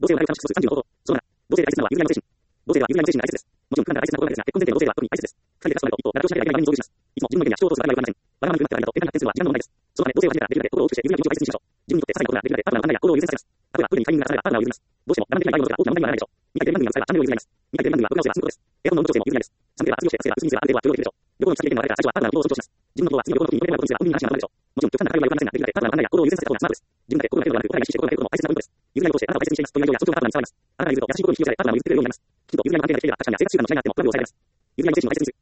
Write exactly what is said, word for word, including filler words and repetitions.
同性を長く指すさんじゅうの方法。そうなら、同性で愛するのは譲り合いの精神。同性では譲り合いの精神が大切です。もちろん、不可能な大切なことなんですが、結婚前提の同性では特に大切です。二人で勝つとなると、一方、長くしない間に合意に遭遇します。いつも自分の意見や主張を通す場合はありません。わがままになってはいると、ペンが発展するのは時間の問題です。そのため、同性は初めからできるまで心を大きくして譲り合いの気持ちを大切にしましょう。自分にとって些細なことができるまで、パートナーの考えや行動を優先させます。例えば、トイレにタイミングが重なればパートナーを譲ります。どうしても我慢できない場合のことが大きな問題にはならないでしょう。二回テレビ番組が使えばチャンネルを譲り合います。二回テレビ番組は録画をすればすることです。エアコンの温度調整も譲り合いです。三では厚着をして稼げば薄着にすればある程度は許容できるでしょう。旅行の先経験が分かれた最初はパートナーの行動を尊重します。自分の行動は次の旅行の時に求めることにすれば本人の話がまとまるでしょう。もちろん極端な会話は良くありませんが、できるだけパートナーの考えや行動を優先させた方がスマートです。自分だけ心がけるのではなく、お互いが意識して心がけることも大切なポイントです。譲り合いを通してあなたを大切にしていますという愛情や尊重がパートナーに伝わります。あなたが譲ると優しいことに引き寄せられ、パートナーも譲ってくれるようになります。きちんと譲り合いの関係があったら幸せな姿を見せるようになります。譲り合いを通してあなたを大切にしていますという愛情や尊重がパートナーに伝わります。あなたが譲ると優しいことに引き寄せられ、パートナーも譲ってくれるようになります. 譲り合いの関係があったら幸せな姿を見せるようになります.